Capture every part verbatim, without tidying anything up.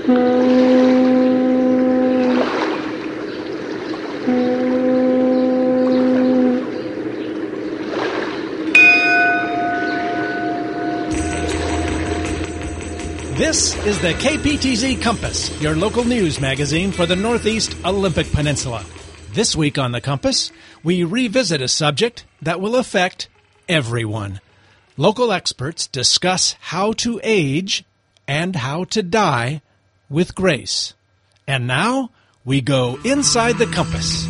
This is the K P T Z Compass, your local news magazine for the Northeast Olympic Peninsula. This week on the Compass, we revisit a subject that will affect everyone. Local experts discuss how to age and how to die with grace. And now, we go inside the compass.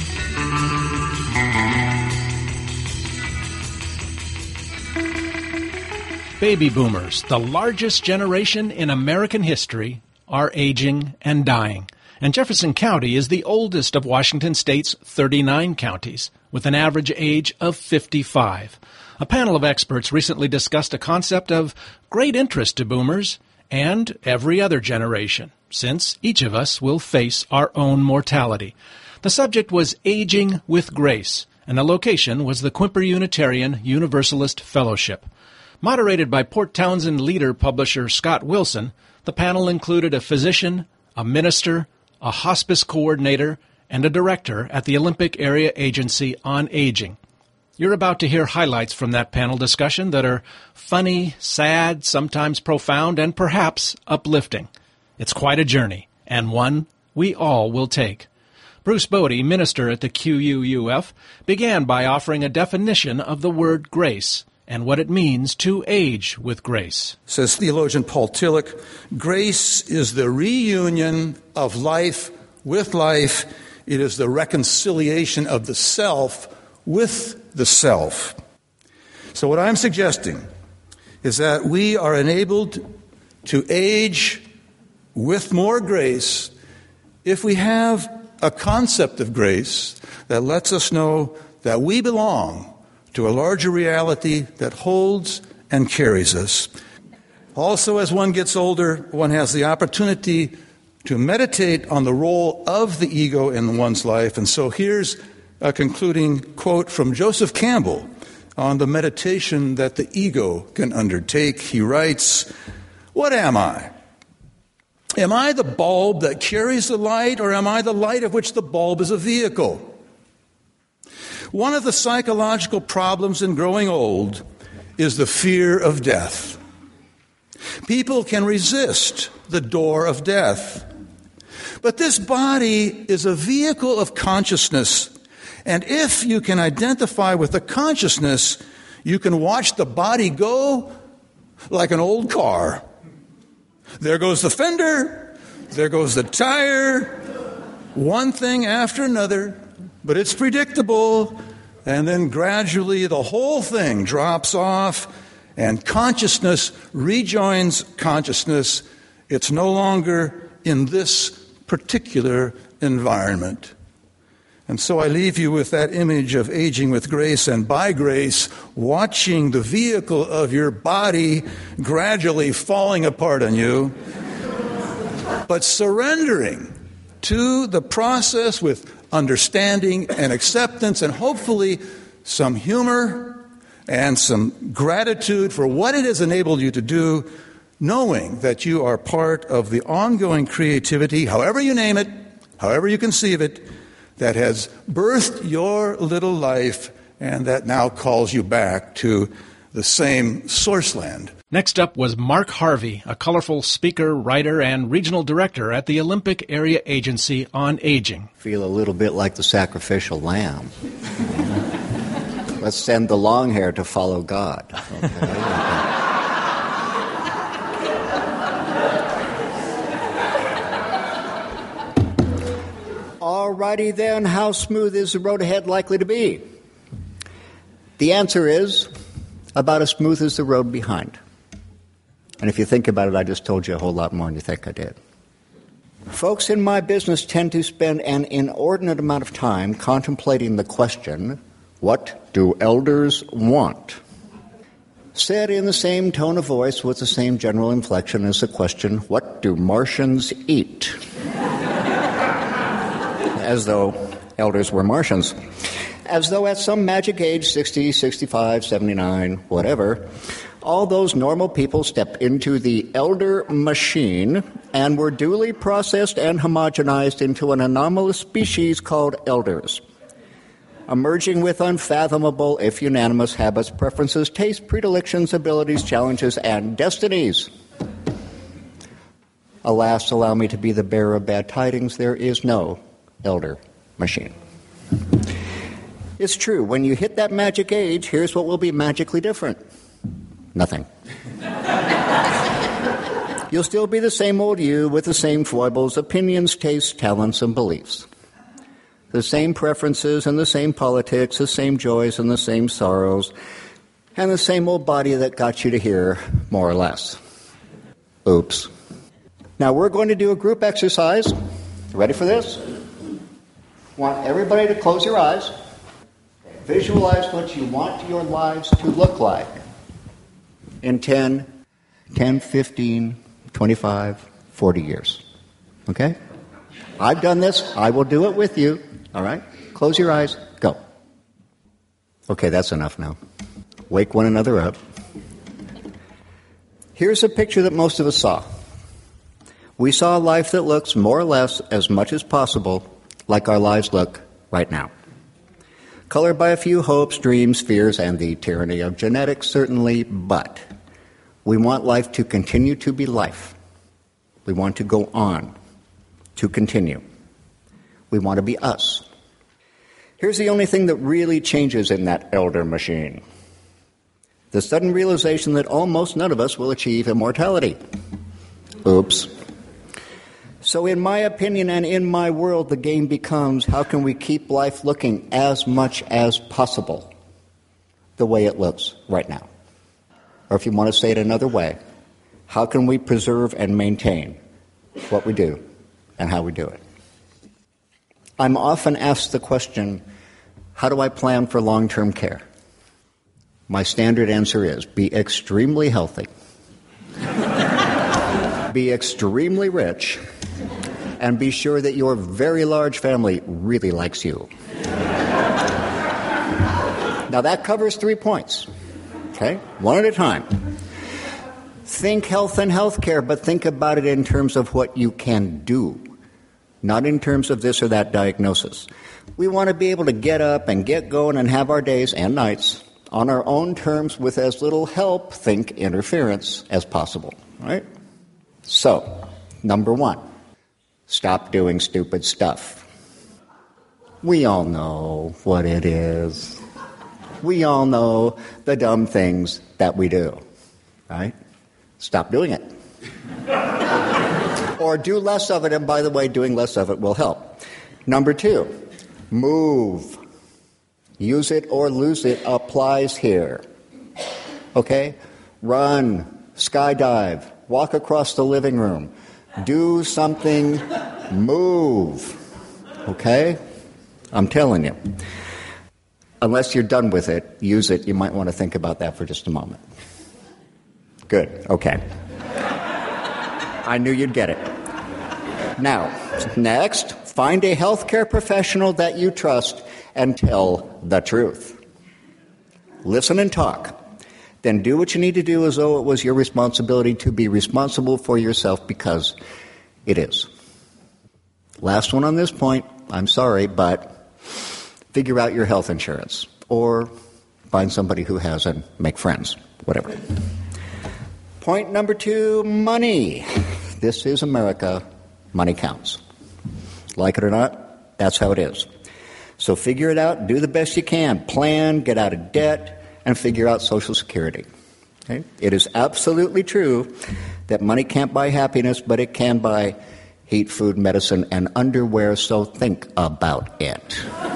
Baby boomers, the largest generation in American history, are aging and dying. And Jefferson County is the oldest of Washington State's thirty-nine counties, with an average age of fifty-five. A panel of experts recently discussed a concept of great interest to boomers and every other generation, since each of us will face our own mortality. The subject was aging with grace, and the location was the Quimper Unitarian Universalist Fellowship. Moderated by Port Townsend leader publisher Scott Wilson, the panel included a physician, a minister, a hospice coordinator, and a director at the Olympic Area Agency on Aging. You're about to hear highlights from that panel discussion that are funny, sad, sometimes profound, and perhaps uplifting. It's quite a journey, and one we all will take. Bruce Bodie, minister at the Q U U F, began by offering a definition of the word grace and what it means to age with grace. Says theologian Paul Tillich, grace is the reunion of life with life. It is the reconciliation of the self with the self. So what I'm suggesting is that we are enabled to age with more grace if we have a concept of grace that lets us know that we belong to a larger reality that holds and carries us. Also, as one gets older, one has the opportunity to meditate on the role of the ego in one's life. And so here's a concluding quote from Joseph Campbell on the meditation that the ego can undertake. He writes, "What am I? Am I the bulb that carries the light, or am I the light of which the bulb is a vehicle? One of the psychological problems in growing old is the fear of death. People can resist the door of death. But this body is a vehicle of consciousness, and if you can identify with the consciousness, you can watch the body go like an old car. There goes the fender, there goes the tire, one thing after another. But it's predictable, and then gradually the whole thing drops off, and consciousness rejoins consciousness. It's no longer in this particular environment." And so I leave you with that image of aging with grace, and by grace, watching the vehicle of your body gradually falling apart on you, but surrendering to the process with understanding and acceptance, and hopefully some humor and some gratitude for what it has enabled you to do, knowing that you are part of the ongoing creativity, however you name it, however you conceive it, that has birthed your little life and that now calls you back to the same source land. Next up was Mark Harvey, a colorful speaker, writer, and regional director at the Olympic Area Agency on Aging. Feel a little bit like the sacrificial lamb. Let's send the long hair to follow God. Okay. All righty then, how smooth is the road ahead likely to be? The answer is about as smooth as the road behind. And if you think about it, I just told you a whole lot more than you think I did. Folks in my business tend to spend an inordinate amount of time contemplating the question, what do elders want? Said in the same tone of voice with the same general inflection as the question, what do Martians eat? As though elders were Martians. As though at some magic age, sixty, sixty-five, seventy-nine, whatever, All those normal people step into the elder machine and were duly processed and homogenized into an anomalous species called elders, emerging with unfathomable, if unanimous, habits, preferences, tastes, predilections, abilities, challenges, and destinies. Alas, allow me to be the bearer of bad tidings. There is no elder machine. It's true. When you hit that magic age, here's what will be magically different. Nothing. You'll still be the same old you with the same foibles, opinions, tastes, talents, and beliefs. The same preferences and the same politics, the same joys and the same sorrows, and the same old body that got you to here, more or less. Oops. Now we're going to do a group exercise. Ready for this? Want everybody to close your eyes. Visualize what you want your lives to look like in ten, ten, fifteen, twenty-five, forty years. Okay? I've done this. I will do it with you. All right? Close your eyes. Go. Okay, that's enough now. Wake one another up. Here's a picture that most of us saw. We saw a life that looks more or less as much as possible like our lives look right now. Colored by a few hopes, dreams, fears, and the tyranny of genetics, certainly, but we want life to continue to be life. We want to go on, to continue. We want to be us. Here's the only thing that really changes in that elder machine. The sudden realization that almost none of us will achieve immortality. Oops. So in my opinion and in my world, the game becomes, how can we keep life looking as much as possible the way it looks right now? Or if you want to say it another way, how can we preserve and maintain what we do and how we do it? I'm often asked the question, how do I plan for long-term care? My standard answer is, be extremely healthy, be extremely rich, and be sure that your very large family really likes you. Now that covers three points. Okay? One at a time. Think health and healthcare, but think about it in terms of what you can do, not in terms of this or that diagnosis. We want to be able to get up and get going and have our days and nights on our own terms with as little help, think interference, as possible. Right? So, number one. Stop doing stupid stuff. We all know what it is. We all know the dumb things that we do, right? Stop doing it. Or do less of it, and by the way, doing less of it will help. Number two, move. Use it or lose it applies here. Okay? Run, skydive, walk across the living room. Do something, move. Okay? I'm telling you. Unless you're done with it, use it. You might want to think about that for just a moment. Good. Okay. I knew you'd get it. Now, next, find a healthcare professional that you trust and tell the truth. Listen and talk. Then do what you need to do as though it was your responsibility to be responsible for yourself, because it is. Last one on this point, I'm sorry, but figure out your health insurance. Or find somebody who has and make friends, whatever. Point number two, money. This is America. Money counts. Like it or not, that's how it is. So figure it out, do the best you can. Plan, get out of debt, and figure out Social Security. Okay? It is absolutely true that money can't buy happiness, but it can buy heat, food, medicine, and underwear, so think about it.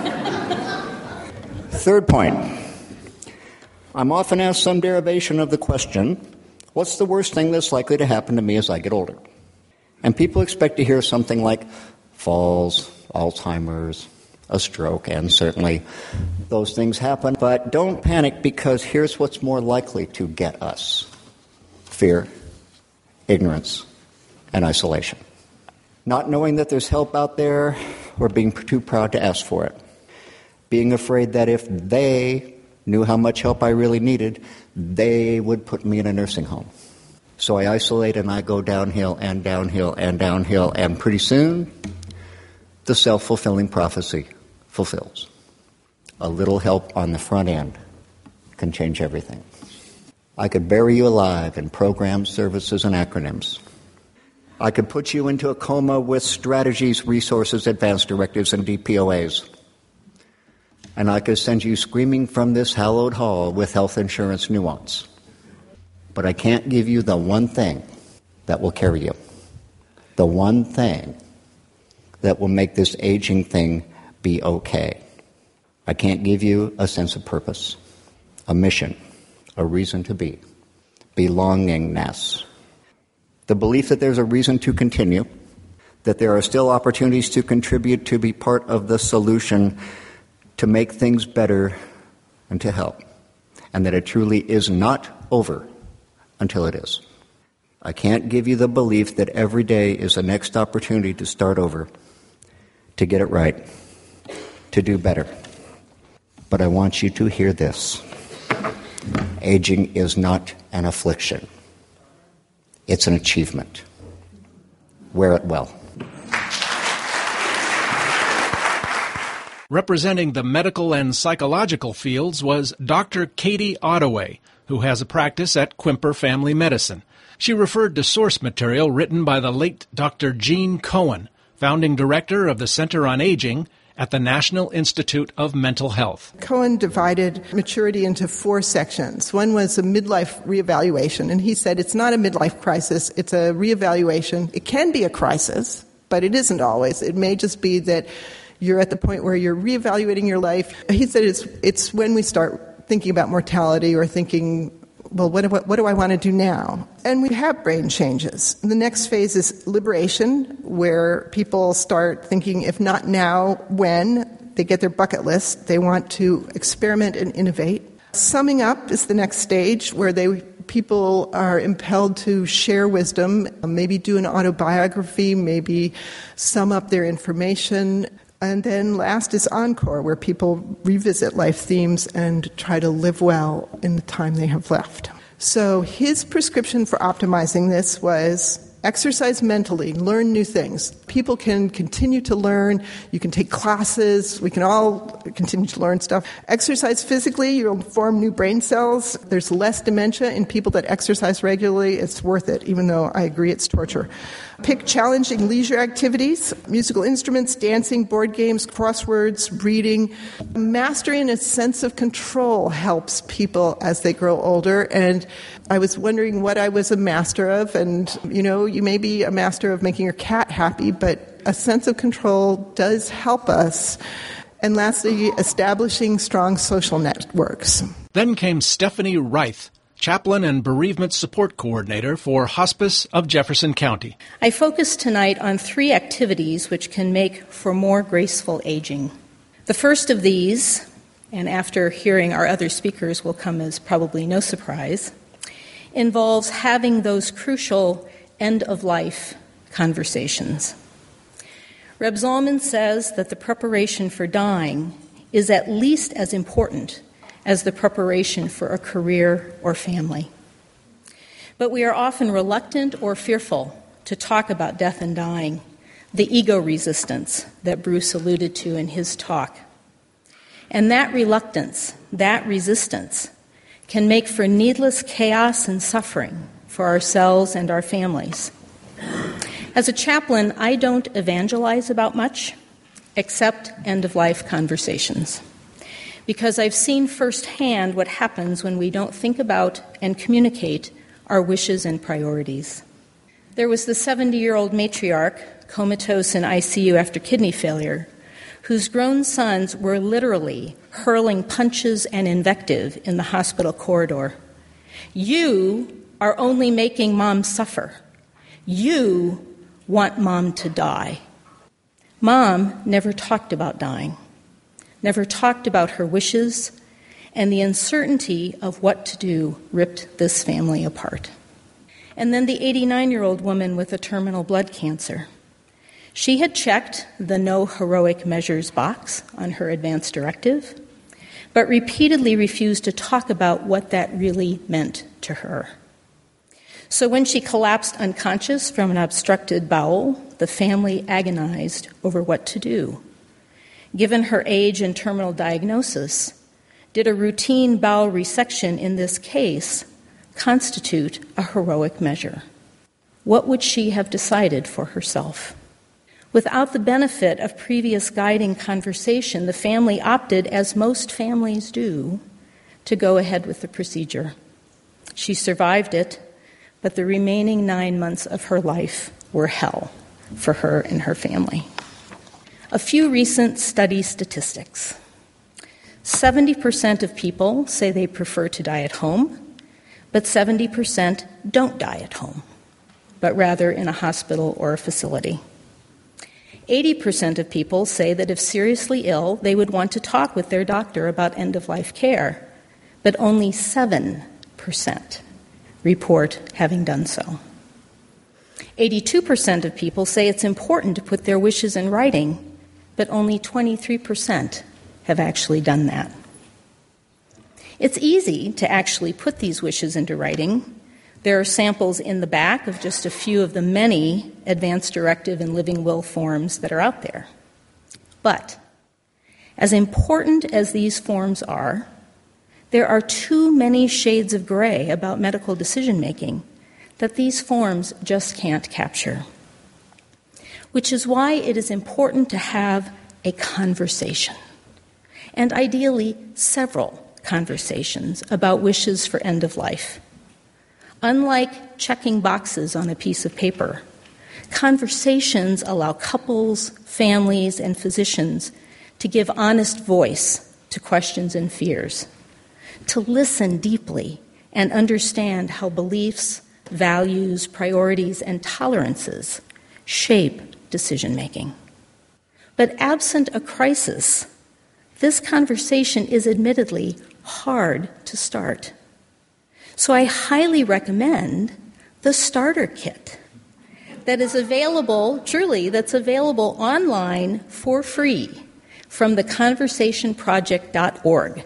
Third point. I'm often asked some derivation of the question, what's the worst thing that's likely to happen to me as I get older? And people expect to hear something like falls, Alzheimer's, a stroke, and certainly those things happen. But don't panic, because here's what's more likely to get us. Fear, ignorance, and isolation. Not knowing that there's help out there, or being too proud to ask for it. Being afraid that if they knew how much help I really needed, they would put me in a nursing home. So I isolate and I go downhill and downhill and downhill, and pretty soon the self-fulfilling prophecy fulfills. A little help on the front end can change everything. I could bury you alive in programs, services, and acronyms. I could put you into a coma with strategies, resources, advanced directives, and D P O As. And I could send you screaming from this hallowed hall with health insurance nuance. But I can't give you the one thing that will carry you. The one thing that will make this aging thing be okay. I can't give you a sense of purpose, a mission, a reason to be, belongingness. The belief that there's a reason to continue, that there are still opportunities to contribute, to be part of the solution, to make things better, and to help. And that it truly is not over until it is. I can't give you the belief that every day is the next opportunity to start over, to get it right, to do better. But I want you to hear this. Aging is not an affliction. It's an achievement. Wear it well. Representing the medical and psychological fields was Doctor Katie Ottaway, who has a practice at Quimper Family Medicine. She referred to source material written by the late Doctor Gene Cohen, founding director of the Center on Aging at the National Institute of Mental Health. Cohen divided maturity into four sections. One was a midlife reevaluation, and he said it's not a midlife crisis, it's a reevaluation. It can be a crisis, but it isn't always. It may just be that you're at the point where you're reevaluating your life. He said it's it's when we start thinking about mortality or thinking, well, what do, what, what do I want to do now? And we have brain changes. The next phase is liberation, where people start thinking, if not now, when? They get their bucket list. They want to experiment and innovate. Summing up is the next stage, where they people are impelled to share wisdom, maybe do an autobiography, maybe sum up their information. And then last is encore, where people revisit life themes and try to live well in the time they have left. So his prescription for optimizing this was exercise mentally, learn new things. People can continue to learn. You can take classes. We can all continue to learn stuff. Exercise physically, you'll form new brain cells. There's less dementia in people that exercise regularly. It's worth it, even though I agree it's torture. Pick challenging leisure activities, musical instruments, dancing, board games, crosswords, reading. Mastering a sense of control helps people as they grow older. And I was wondering what I was a master of. And, you know, you may be a master of making your cat happy, but a sense of control does help us. And lastly, establishing strong social networks. Then came Stephanie Reith, Chaplain and Bereavement Support Coordinator for Hospice of Jefferson County. I focus tonight on three activities which can make for more graceful aging. The first of these, and after hearing our other speakers will come as probably no surprise, involves having those crucial end-of-life conversations. Reb Zalman says that the preparation for dying is at least as important as the preparation for a career or family. But we are often reluctant or fearful to talk about death and dying, the ego resistance that Bruce alluded to in his talk. And that reluctance, that resistance, can make for needless chaos and suffering for ourselves and our families. As a chaplain, I don't evangelize about much, except end-of-life conversations, because I've seen firsthand what happens when we don't think about and communicate our wishes and priorities. There was the seventy-year-old matriarch, comatose in I C U after kidney failure, whose grown sons were literally hurling punches and invective in the hospital corridor. You are only making Mom suffer. You want Mom to die. Mom never talked about dying, never talked about her wishes, and the uncertainty of what to do ripped this family apart. And then the eighty-nine-year-old woman with a terminal blood cancer. She had checked the no heroic measures box on her advance directive, but repeatedly refused to talk about what that really meant to her. So when she collapsed unconscious from an obstructed bowel, the family agonized over what to do. Given her age and terminal diagnosis, did a routine bowel resection in this case constitute a heroic measure? What would she have decided for herself? Without the benefit of previous guiding conversation, the family opted, as most families do, to go ahead with the procedure. She survived it, but the remaining nine months of her life were hell for her and her family. A few recent study statistics. seventy percent of people say they prefer to die at home, but seventy percent don't die at home, but rather in a hospital or a facility. eighty percent of people say that if seriously ill, they would want to talk with their doctor about end-of-life care, but only seven percent report having done so. eighty-two percent of people say it's important to put their wishes in writing, but only twenty-three percent have actually done that. It's easy to actually put these wishes into writing. There are samples in the back of just a few of the many advance directive and living will forms that are out there. But as important as these forms are, there are too many shades of gray about medical decision-making that these forms just can't capture. Which is why it is important to have a conversation, and ideally several conversations about wishes for end of life. Unlike checking boxes on a piece of paper, conversations allow couples, families, and physicians to give honest voice to questions and fears, to listen deeply and understand how beliefs, values, priorities, and tolerances shape decision-making. But absent a crisis, this conversation is admittedly hard to start. So I highly recommend the starter kit that is available, truly, that's available online for free from the conversation project dot org.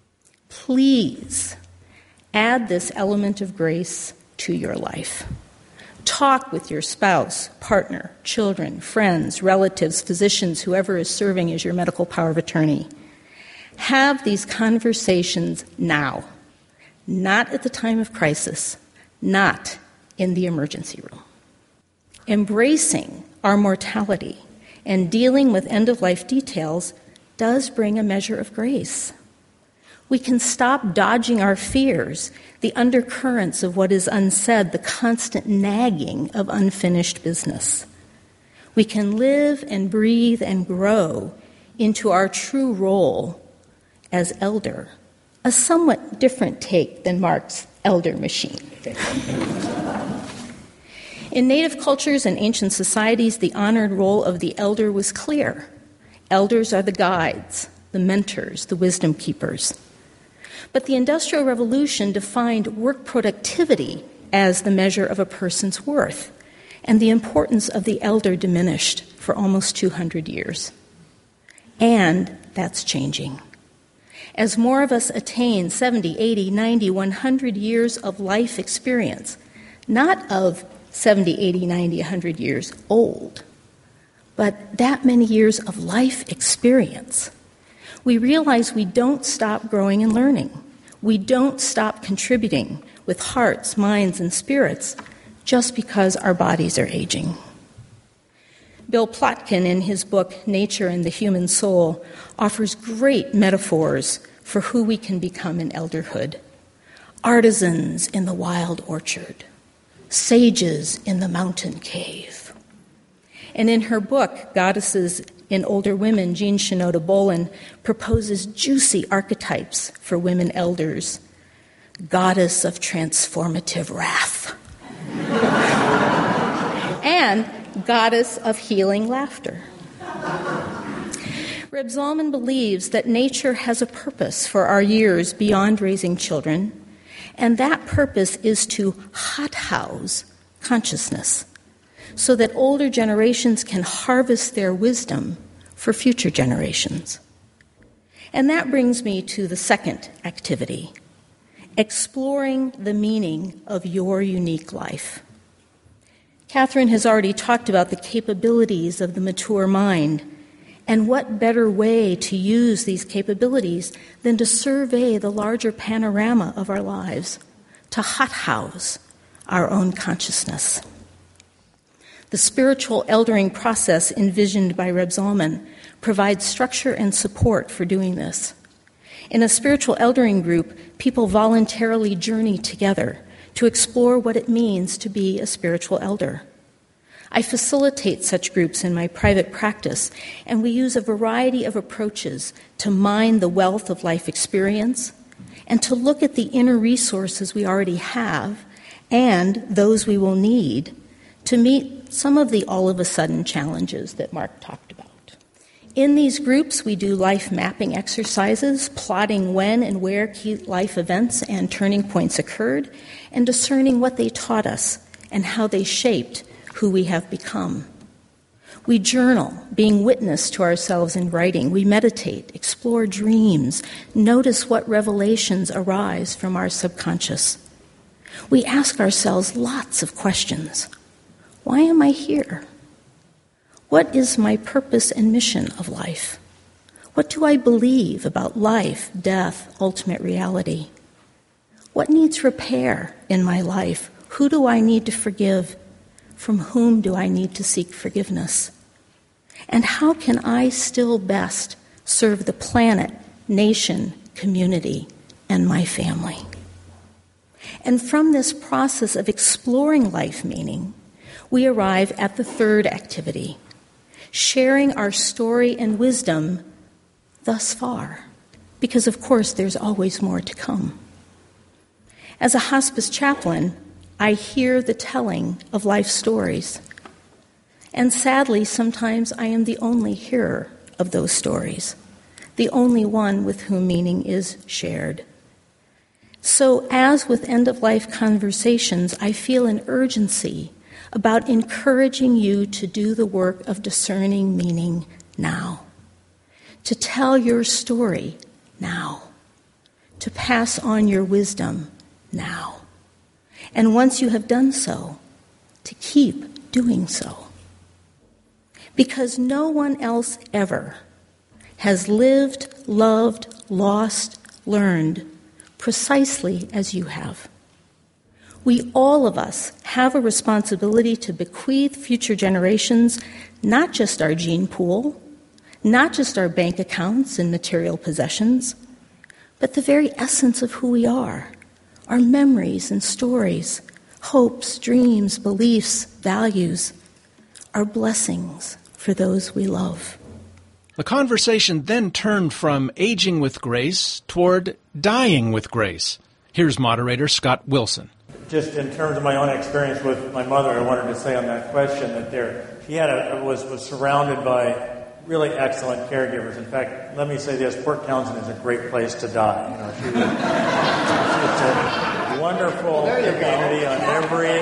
Please add this element of grace to your life. Talk with your spouse, partner, children, friends, relatives, physicians, whoever is serving as your medical power of attorney. Have these conversations now, not at the time of crisis, not in the emergency room. Embracing our mortality and dealing with end-of-life details does bring a measure of grace. We can stop dodging our fears, the undercurrents of what is unsaid, the constant nagging of unfinished business. We can live and breathe and grow into our true role as elder, a somewhat different take than Mark's elder machine. In Native cultures and ancient societies, the honored role of the elder was clear. Elders are the guides, the mentors, the wisdom keepers. But the Industrial Revolution defined work productivity as the measure of a person's worth, and the importance of the elder diminished for almost two hundred years. And that's changing. As more of us attain seventy, eighty, ninety, one hundred years of life experience, not of seventy, eighty, ninety, one hundred years old, but that many years of life experience, we realize we don't stop growing and learning. We don't stop contributing with hearts, minds, and spirits just because our bodies are aging. Bill Plotkin, in his book, Nature and the Human Soul, offers great metaphors for who we can become in elderhood. Artisans in the wild orchard, sages in the mountain cave. And in her book, Goddesses in Older Women, Jean Shinoda Bolen proposes juicy archetypes for women elders. Goddess of transformative wrath. And goddess of healing laughter. Reb Zalman believes that nature has a purpose for our years beyond raising children, and that purpose is to hothouse consciousness so that older generations can harvest their wisdom for future generations. And that brings me to the second activity, exploring the meaning of your unique life. Catherine has already talked about the capabilities of the mature mind, and what better way to use these capabilities than to survey the larger panorama of our lives, to hothouse our own consciousness. The spiritual eldering process envisioned by Reb Zalman provides structure and support for doing this. In a spiritual eldering group, people voluntarily journey together to explore what it means to be a spiritual elder. I facilitate such groups in my private practice, and we use a variety of approaches to mine the wealth of life experience and to look at the inner resources we already have and those we will need to meet some of the all-of-a-sudden challenges that Mark talked about. In these groups, we do life mapping exercises, plotting when and where key life events and turning points occurred, and discerning what they taught us and how they shaped who we have become. We journal, being witness to ourselves in writing. We meditate, explore dreams, notice what revelations arise from our subconscious. We ask ourselves lots of questions. Why am I here? What is my purpose and mission of life? What do I believe about life, death, ultimate reality? What needs repair in my life? Who do I need to forgive? From whom do I need to seek forgiveness? And how can I still best serve the planet, nation, community, and my family? And from this process of exploring life meaning, we arrive at the third activity, sharing our story and wisdom thus far, because of course there's always more to come. As a hospice chaplain, I hear the telling of life stories, and sadly sometimes I am the only hearer of those stories, the only one with whom meaning is shared. So as with end-of-life conversations, I feel an urgency about encouraging you to do the work of discerning meaning now, to tell your story now, to pass on your wisdom now, and once you have done so, to keep doing so. Because no one else ever has lived, loved, lost, learned precisely as you have. We, all of us, have a responsibility to bequeath future generations not just our gene pool, not just our bank accounts and material possessions, but the very essence of who we are, our memories and stories, hopes, dreams, beliefs, values, our blessings for those we love. The conversation then turned from aging with grace toward dying with grace. Here's moderator Scott Wilson. Just in terms of my own experience with my mother, I wanted to say on that question that there, she had a, was, was surrounded by really excellent caregivers. In fact, let me say this, Port Townsend is a great place to die. You know, she was, it's a wonderful community on every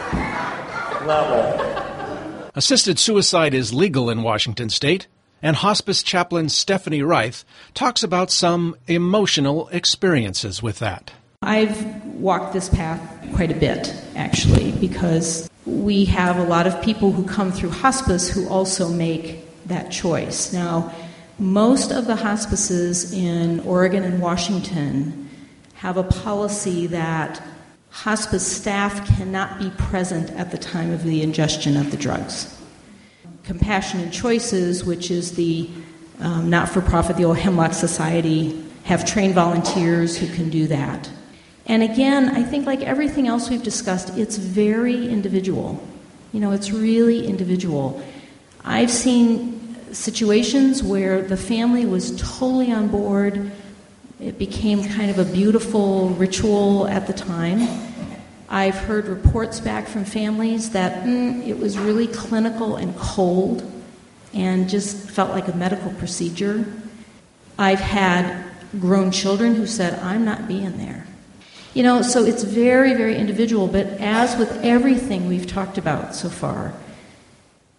level. Assisted suicide is legal in Washington State, and hospice chaplain Stephanie Reith talks about some emotional experiences with that. I've walked this path quite a bit, actually, because we have a lot of people who come through hospice who also make that choice. Now, most of the hospices in Oregon and Washington have a policy that hospice staff cannot be present at the time of the ingestion of the drugs. Compassionate Choices, which is the um, not-for-profit, the old Hemlock Society, have trained volunteers who can do that. And again, I think like everything else we've discussed, it's very individual. You know, it's really individual. I've seen situations where the family was totally on board. It became kind of a beautiful ritual at the time. I've heard reports back from families that mm, it was really clinical and cold and just felt like a medical procedure. I've had grown children who said, I'm not being there. You know, so it's very, very individual, but as with everything we've talked about so far,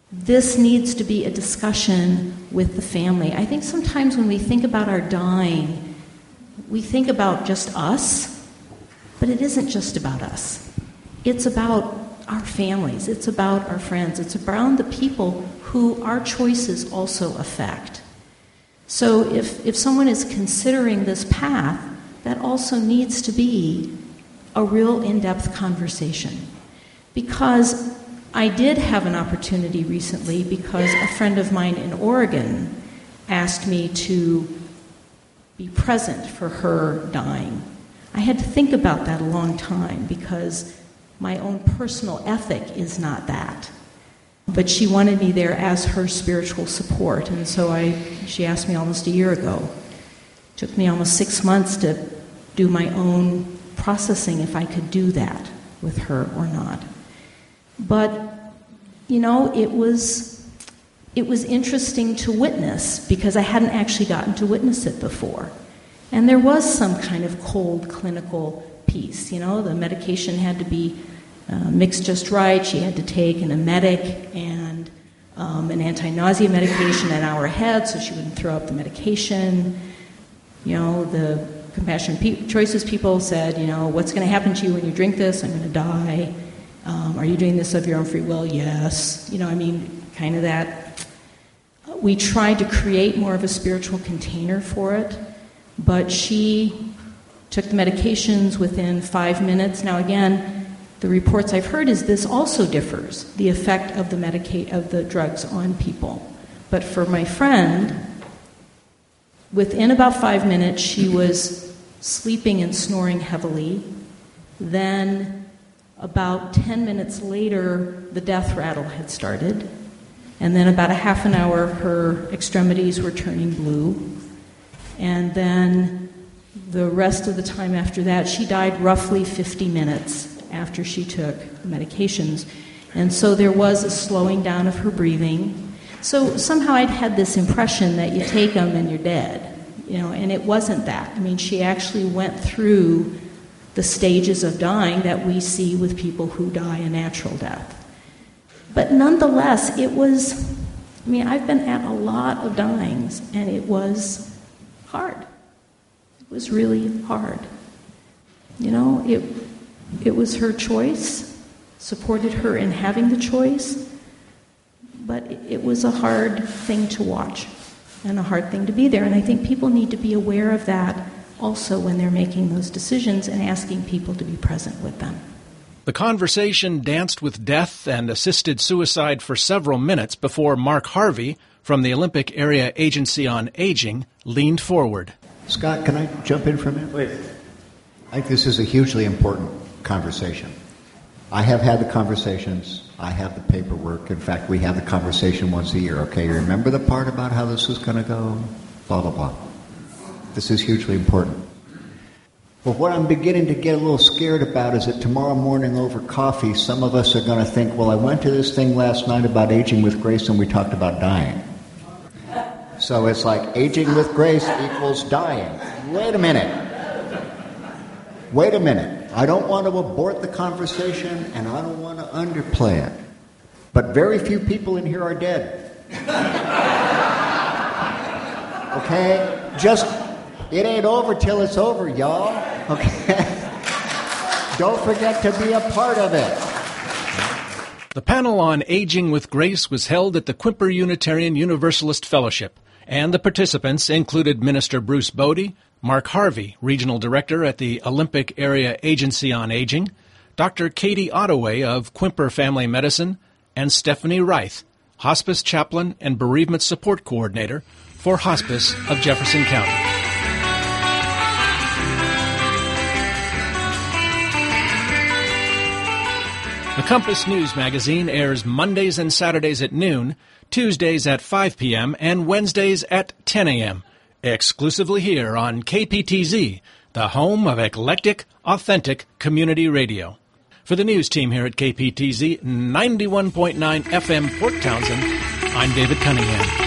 this needs to be a discussion with the family. I think sometimes when we think about our dying, we think about just us, but it isn't just about us. It's about our families. It's about our friends. It's around the people who our choices also affect. So if, if someone is considering this path, that also needs to be a real in-depth conversation. Because I did have an opportunity recently because a friend of mine in Oregon asked me to be present for her dying. I had to think about that a long time because my own personal ethic is not that. But she wanted me there as her spiritual support, and so I, she asked me almost a year ago. It took me almost six months to do my own processing if I could do that with her or not. But, you know, it was it was interesting to witness because I hadn't actually gotten to witness it before. And there was some kind of cold clinical piece, you know, the medication had to be uh, mixed just right. She had to take an emetic and um, an anti-nausea medication an hour ahead so she wouldn't throw up the medication. You know, the Compassionate Pe- Choices people said, you know, what's going to happen to you when you drink this? I'm going to die. Um, are you doing this of your own free will? Yes. You know, I mean, kind of that. We tried to create more of a spiritual container for it, but she took the medications within five minutes. Now, again, the reports I've heard is this also differs, the effect of the medica- of the drugs on people. But for my friend, within about five minutes, she was sleeping and snoring heavily. Then about ten minutes later, the death rattle had started. And then about a half an hour, her extremities were turning blue. And then the rest of the time after that, she died roughly fifty minutes after she took the medications. And so there was a slowing down of her breathing. So somehow I'd had this impression that you take them and you're dead, you know, and it wasn't that. I mean, she actually went through the stages of dying that we see with people who die a natural death. But nonetheless, it was, I mean, I've been at a lot of dyings, and it was hard. It was really hard. You know, it it was her choice, supported her in having the choice, but it, it was a hard thing to watch and a hard thing to be there. And I think people need to be aware of that also when they're making those decisions and asking people to be present with them. The conversation danced with death and assisted suicide for several minutes before Mark Harvey from the Olympic Area Agency on Aging leaned forward. Scott, can I jump in for a minute? Please. I think this is a hugely important conversation. I have had the conversations. I have the paperwork. In fact, we have the conversation once a year. Okay, you remember the part about how this was going to go? Blah, blah, blah. This is hugely important. But what I'm beginning to get a little scared about is that tomorrow morning over coffee, some of us are going to think, well, I went to this thing last night about aging with grace and we talked about dying. So it's like aging with grace equals dying. Wait a minute. Wait a minute. I don't want to abort the conversation and I don't want to underplay it. But very few people in here are dead. Okay? Just, it ain't over till it's over, y'all. Okay? Don't forget to be a part of it. The panel on Aging with Grace was held at the Quimper Unitarian Universalist Fellowship, and the participants included Minister Bruce Bodie, Mark Harvey, Regional Director at the Olympic Area Agency on Aging, Doctor Katie Ottaway of Quimper Family Medicine, and Stephanie Reith, Hospice Chaplain and Bereavement Support Coordinator for Hospice of Jefferson County. The Compass News Magazine airs Mondays and Saturdays at noon, Tuesdays at five p.m., and Wednesdays at ten a.m., exclusively here on K P T Z, the home of eclectic, authentic community radio. For the news team here at K P T Z ninety-one point nine F M Port Townsend, I'm David Cunningham.